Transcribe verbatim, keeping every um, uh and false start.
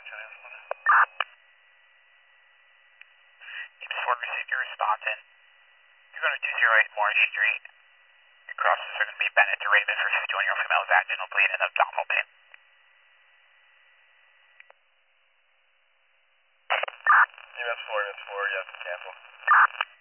Ford received your response in two hundred two oh eight Morris Street. Your crosses are going to be Bennett to Raven for fifty-one year old female vaginal bleed and abdominal pain. Units four, units four, yes, cancel.